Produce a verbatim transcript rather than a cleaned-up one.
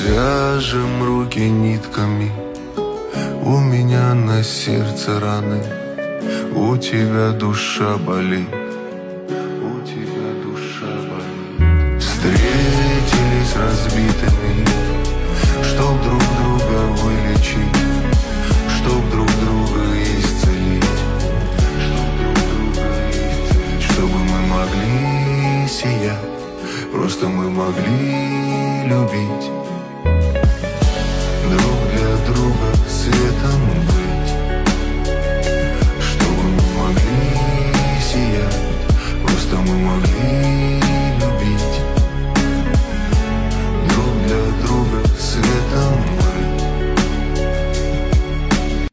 Свяжем руки нитками, у меня на сердце раны, у тебя душа болит, у тебя душа болит. Встретились разбитыми, чтоб друг друга вылечить, чтоб друг друга исцелить, чтоб друг друга исцелить, чтобы мы могли сиять, просто мы могли любить, друг для друга светом быть.